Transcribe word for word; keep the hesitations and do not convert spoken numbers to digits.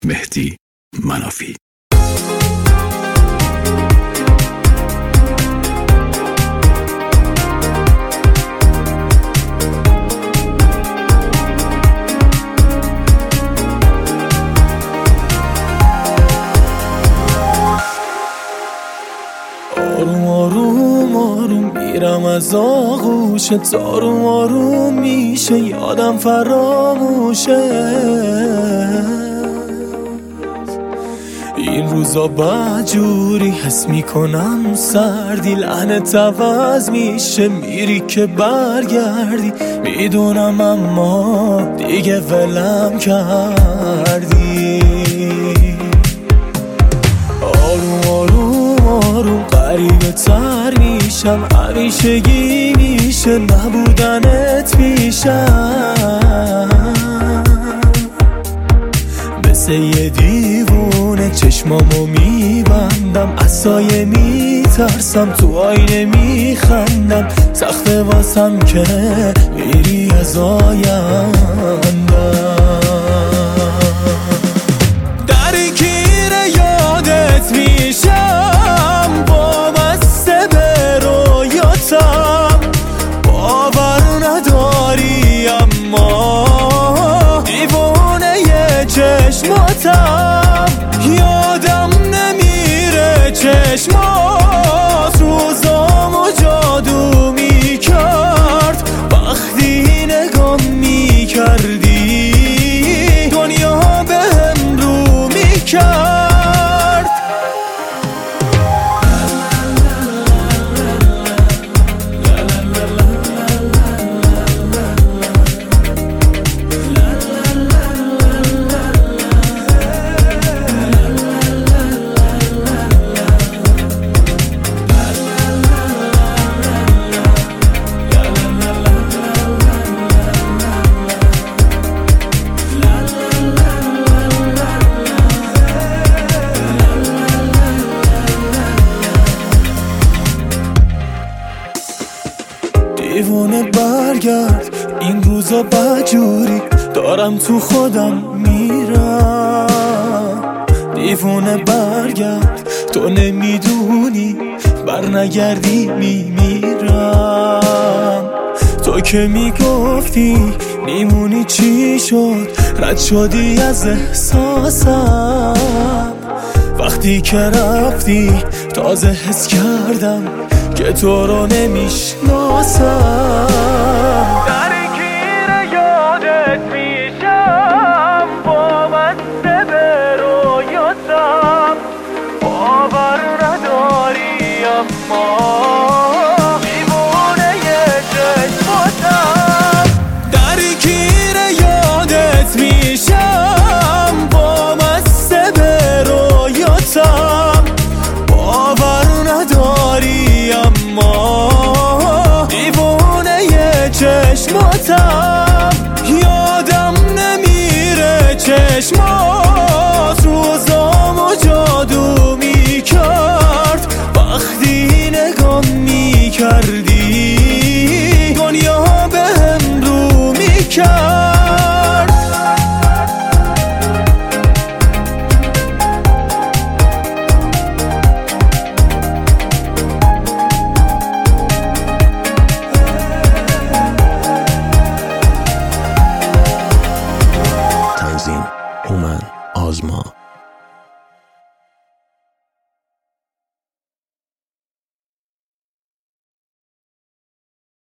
مهدی منافی. آروم آروم آروم میرم از آغوشت، آروم آروم میشه یادم فراموشه. این روزا بدجوری حس میکنم سردی، لعنت عوض میشه میری که برگردی. میدونم اما دیگه ولم کردی. آروم آروم آروم غریبه تر میشم، همیشگی میشه نبودنت پیشم. مثل یه دیوونه چشمامو میبندم، از سایه میترسم تو آینه میخندم. سخته واسم که میری از آیندم. درگیر یادت میشم، وابسته به رویاتم. باور نداری اما دیوونه ی چشماتم. یادم نمیره چشمات روزامو جادو میکرد. وقتی نگام میکردی دنیا بهم رو میکرد. دیوونه برگرد، این روزا بدجوری دارم تو خودم میرم. دیوونه برگرد، تو نمیدونی برنگردی میمیرم. تو که میگفتی میمونی چی شد، رد شدی از احساسم. وقتی که رفتی تازه حس کردم که تو رو نمیشناسم. درگیر یادت میشم، وابسته به رویاتم. باور نداری اما دیوونه ی چشماتم. درگیر یادت میشم، وابسته به رویاتم. باور نداری اما دیوونه ی چشماتم. یادم نمیره چشمات روزامو جادو میکرد. وقتی نگام میکردی دنیا بهم رو میکرد. تنظیم هومن آزما.